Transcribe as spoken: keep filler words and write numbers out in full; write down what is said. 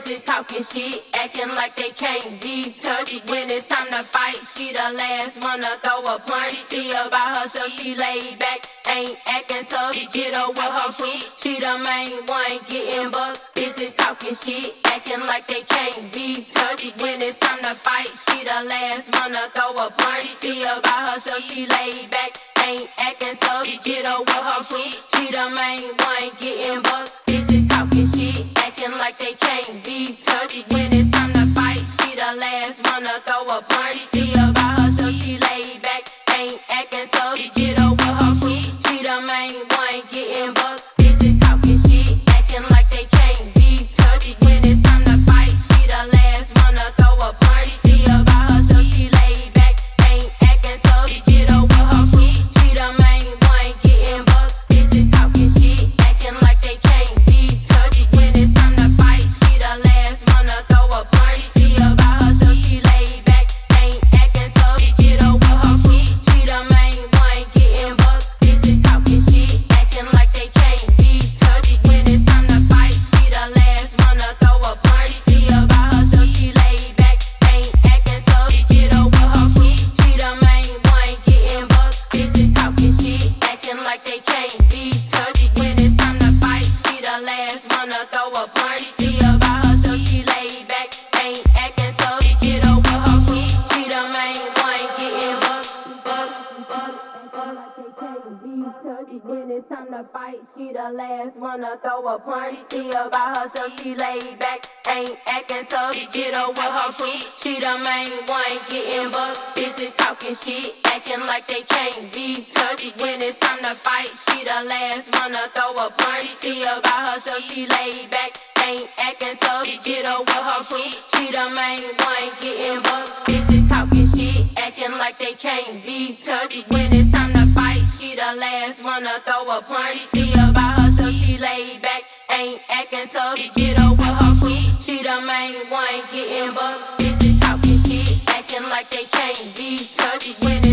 Bitches talking shit, acting like they can't be touched. When it's time to fight, she the last one to throw a punch. See about herself, she laid back, ain't acting tough. Get her with her crew, she the main one getting bucked. Bitches talking shit, acting like they can't be touched. When it's time to fight, she the last one to throw a punch. See about herself, she laid back, ain't acting tough. Get her with her crew, she the main one getting bucked. Bitches talking shit, acting like they can't be touched. When it's time to fight, she the last one to throw a punch. See about herself, she laid back, ain't acting tough. Get her with her crew, she the main one getting bucked. Bitches talking shit, acting like they can't be touched. When it's time to fight, she the last one to throw a punch. See about herself, she laid back, ain't acting tough. Get her with her crew, she the main one getting bucked. Bitches talking shit, acting like they can't be touched. When it's time to fight, she the last one to throw a punch. See about herself, she laid back, ain't acting tough. Get her with her crew, she the main one getting bucked. Bitches talking shit, acting like they can't be touched. When it's time to fight, she the last one to throw a punch. See about herself, she laid back, ain't acting tough. Get her with her crew, she the main one getting bucked. Bitches talking shit, acting like they can't be touched. When it's time to fight, she the last one to throw a punch. See about herself, she laid back, ain't acting tough. Get her with her crew, she the main one getting bucked. When it's time to fight, she the last one to throw a punch. See about herself, she laid back, ain't acting tough. Get her with her crew, she the main one getting bucked. Bitches talking shit, acting like they can't be touched. When it's time to fight, she the last one to throw a punch. See about herself, she laid back, ain't acting tough. Get her with her crew, she the main one getting bucked. Bitches talking shit, acting like they can't be touched. When it's time to fight, she the last one to throw a punch. See about herself, she laid back, ain't acting tough. Get her with her crew, she the main one getting bucked. Bitches talking shit, acting like they can't be touched. When